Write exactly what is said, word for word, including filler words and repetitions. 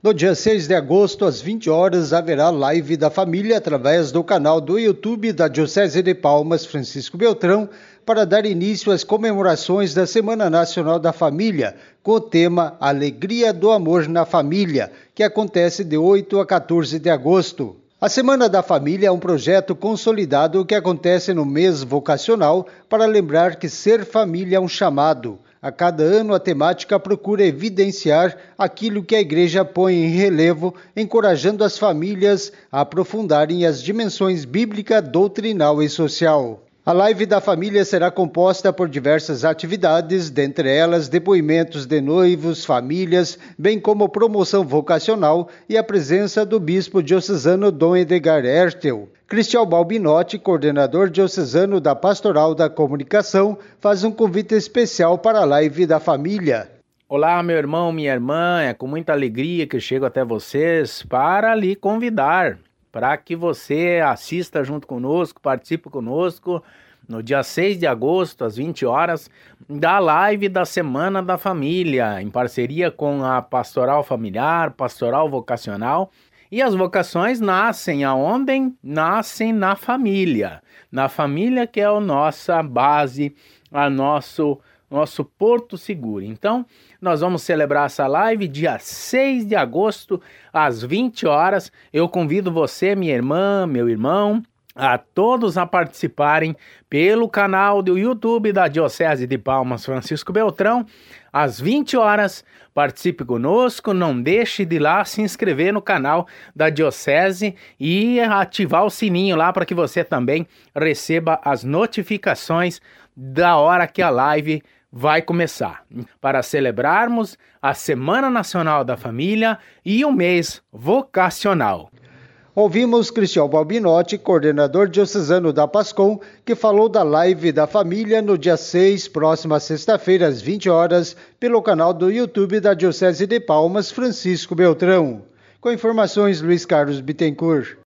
No dia seis de agosto, às vinte horas, haverá live da família através do canal do YouTube da Diocese de Palmas Francisco Beltrão para dar início às comemorações da Semana Nacional da Família, com o tema Alegria do Amor na Família, que acontece de oito a quatorze de agosto. A Semana da Família é um projeto consolidado que acontece no mês vocacional para lembrar que ser família é um chamado. A cada ano, a temática procura evidenciar aquilo que a Igreja põe em relevo, encorajando as famílias a aprofundarem as dimensões bíblica, doutrinal e social. A live da família será composta por diversas atividades, dentre elas depoimentos de noivos, famílias, bem como promoção vocacional e a presença do bispo diocesano Dom Edgar Ertel. Cristian Balbinotti, coordenador diocesano da Pastoral da Comunicação, faz um convite especial para a live da família. Olá, meu irmão, minha irmã, é com muita alegria que eu chego até vocês para lhe convidar, para que você assista junto conosco, participe conosco no dia seis de agosto, às vinte horas, da live da Semana da Família, em parceria com a Pastoral Familiar, Pastoral Vocacional. E as vocações nascem aonde? Nascem na família. Na família que é a nossa base, a nosso, nosso porto seguro. Então, nós vamos celebrar essa live dia seis de agosto, às vinte horas. Eu convido você, minha irmã, meu irmão, a todos a participarem pelo canal do YouTube da Diocese de Palmas Francisco Beltrão, às vinte horas. Participe conosco, não deixe de ir lá se inscrever no canal da Diocese e ativar o sininho lá para que você também receba as notificações da hora que a live vai começar, para celebrarmos a Semana Nacional da Família e o mês vocacional. Ouvimos Cristian Balbinotti, coordenador diocesano da PASCOM, que falou da live da família no dia seis, próxima sexta-feira, às vinte horas, pelo canal do YouTube da Diocese de Palmas Francisco Beltrão. Com informações, Luiz Carlos Bittencourt.